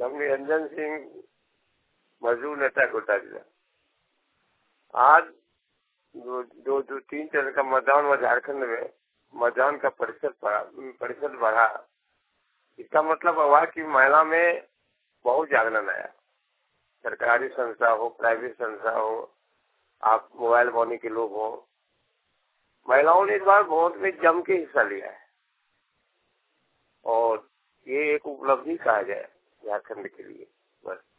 निरंजन सिंह मजदूर नेता कोटा जिला। आज दो तीन चरण का मतदान हुआ झारखंड में, मतदान का प्रतिशत बढ़ा। इसका मतलब हुआ कि महिला में बहुत जागरण आया। सरकारी संस्था हो, प्राइवेट संस्था हो, आप मोबाइल वाणी के लोग हो, महिलाओं ने इस बार वोट में जम के हिस्सा लिया है और ये एक उपलब्धि कहा जाए झारखंड के लिए। बस।